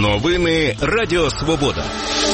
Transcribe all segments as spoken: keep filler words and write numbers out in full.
Новини Радіо Свобода.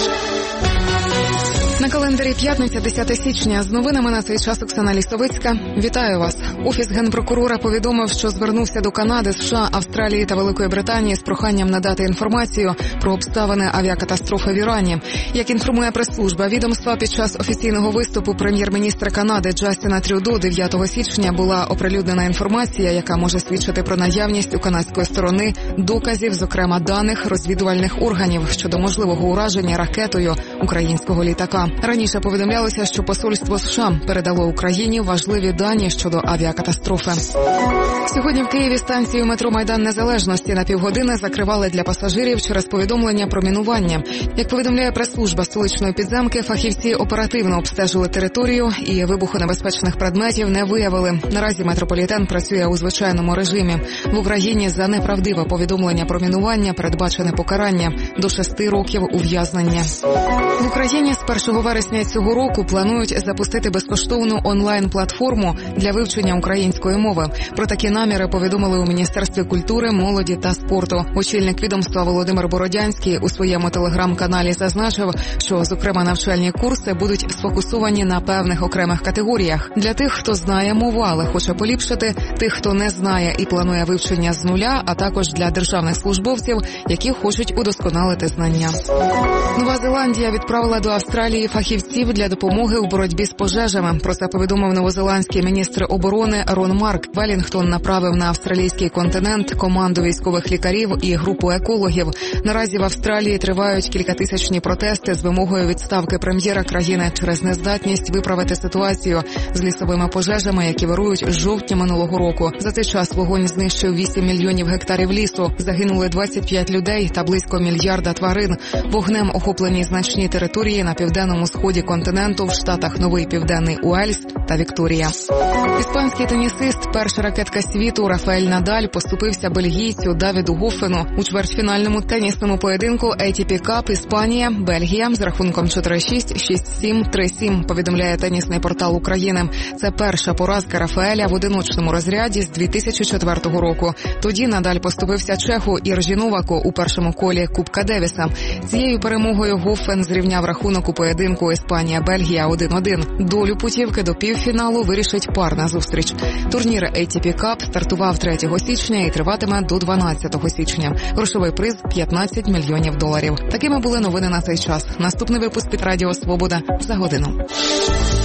На календарі п'ятниця, десяте січня. З новинами на цей час Оксана Лісовицька. Вітаю вас. Офіс Генпрокурора повідомив, що звернувся до Канади, США, Австралії та Великої Британії з проханням надати інформацію про обставини авіакатастрофи в Ірані. Як інформує прес-служба відомства, під час офіційного виступу прем'єр-міністра Канади Джастіна Трюдо дев'ятого січня була оприлюднена інформація, яка може свідчити про наявність у канадської сторони доказів, зокрема даних розвідувальних органів щодо можливого ураження ракетою українського літака. Раніше повідомлялося, що посольство США передало Україні важливі дані щодо авіакатастрофи. Сьогодні в Києві станцію метро Майдан Незалежності на півгодини закривали для пасажирів через повідомлення про мінування. Як повідомляє прес-служба столичної підземки, фахівці оперативно обстежили територію і вибухонебезпечних предметів не виявили. Наразі метрополітен працює у звичайному режимі. В Україні за неправдиве повідомлення про мінування передбачене покарання до шести років ув'язнення. В Україні з першого вересня цього року планують запустити безкоштовну онлайн-платформу для вивчення української мови. Про такі наміри повідомили у Міністерстві культури, молоді та спорту. Очільник відомства Володимир Бородянський у своєму телеграм-каналі зазначив, що, зокрема, навчальні курси будуть сфокусовані на певних окремих категоріях. Для тих, хто знає мову, але хоче поліпшити, тих, хто не знає і планує вивчення з нуля, а також для державних службовців, які хочуть удосконалити знання. Нова Зеландія відправила до Австралії фахівців для допомоги у боротьбі з пожежами. Про це повідомив новозеландський міністр оборони Рон Марк. Велінгтон направив на австралійський континент команду військових лікарів і групу екологів. Наразі в Австралії тривають кількатисячні протести з вимогою відставки прем'єра країни через нездатність виправити ситуацію з лісовими пожежами, які вирують з жовтня минулого року. За цей час вогонь знищив вісім мільйонів гектарів лісу, загинули двадцять п'ять людей та близько мільярда тварин. Вогнем охоплені значні території на південному сході континенту в штатах Новий Південний Уельс та Вікторія. Іспанський тенісист, перша ракетка світу Рафаель Надаль поступився бельгійцю Давіду Гоффену у чвертьфінальному тенісному поєдинку ей ті пі Cup Іспанія, Бельгія з рахунком чотири шість, шість сім, три сім, повідомляє тенісний портал України. Це перша поразка Рафаеля в одиночному розряді з дві тисячі четвертого року. Тоді Надаль поступився чеху Іржі Новаку у першому колі Кубка Девіса. Цією перемогою Гоффен зрівняв рахунок у поєдинку Іспанія-Бельгія один один. Долю путівки до півфіналу вирішить парна зустріч. Турнір ей ті пі Cup стартував третього січня і триватиме до дванадцятого січня. Грошовий приз – п'ятнадцять мільйонів доларів. Такими були новини на цей час. Наступний випуск під Радіо Свобода за годину.